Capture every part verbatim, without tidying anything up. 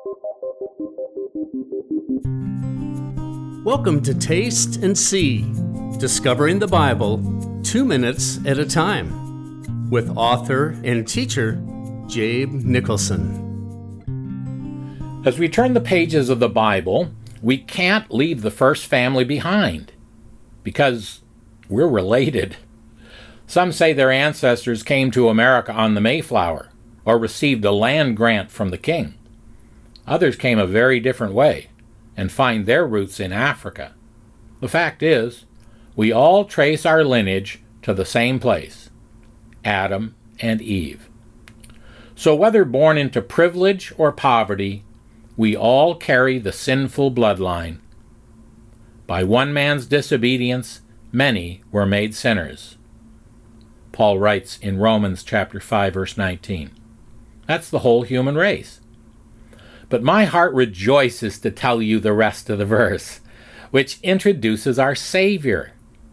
Welcome to Taste and See, Discovering the Bible, two minutes at a time, with author and teacher, Jabe Nicholson. As we turn the pages of the Bible, we can't leave the first family behind, because we're related. Some say their ancestors came to America on the Mayflower, or received a land grant from the king. Others came a very different way, and find their roots in Africa. The fact is, we all trace our lineage to the same place, Adam and Eve. So whether born into privilege or poverty, we all carry the sinful bloodline. By one man's disobedience, many were made sinners. Paul writes in Romans chapter five, verse nineteen. That's the whole human race. But my heart rejoices to tell you the rest of the verse, which introduces our Savior.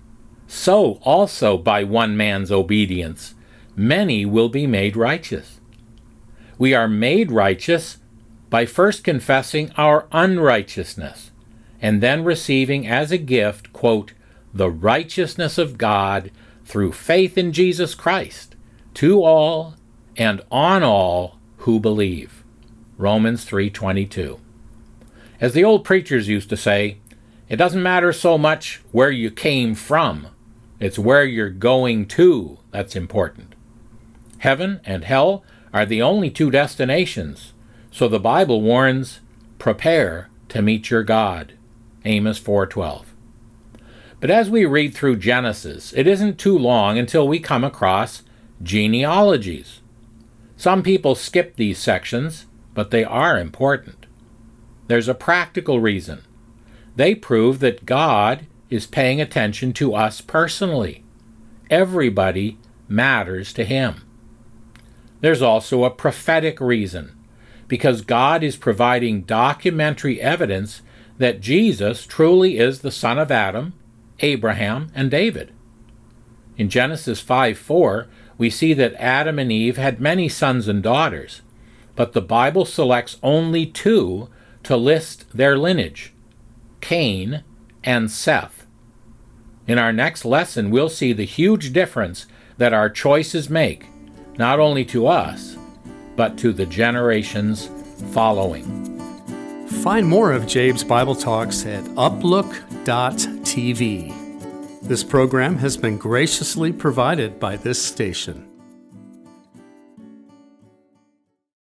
So also by one man's obedience, many will be made righteous. We are made righteous by first confessing our unrighteousness, and then receiving as a gift, quote, the righteousness of God through faith in Jesus Christ, to all and on all who believe. Romans three twenty-two. As the old preachers used to say, it doesn't matter so much where you came from, it's where you're going to that's important. Heaven and hell are the only two destinations, so the Bible warns, prepare to meet your God. Amos four twelve. But as we read through Genesis, it isn't too long until we come across genealogies. Some people skip these sections, but they are important. There's a practical reason. They prove that God is paying attention to us personally. Everybody matters to Him. There's also a prophetic reason, because God is providing documentary evidence that Jesus truly is the son of Adam, Abraham, and David. In Genesis five four, we see that Adam and Eve had many sons and daughters, but the Bible selects only two to list their lineage, Cain and Seth. In our next lesson, we'll see the huge difference that our choices make, not only to us, but to the generations following. Find more of Jabe's Bible Talks at uplook dot t v. This program has been graciously provided by this station.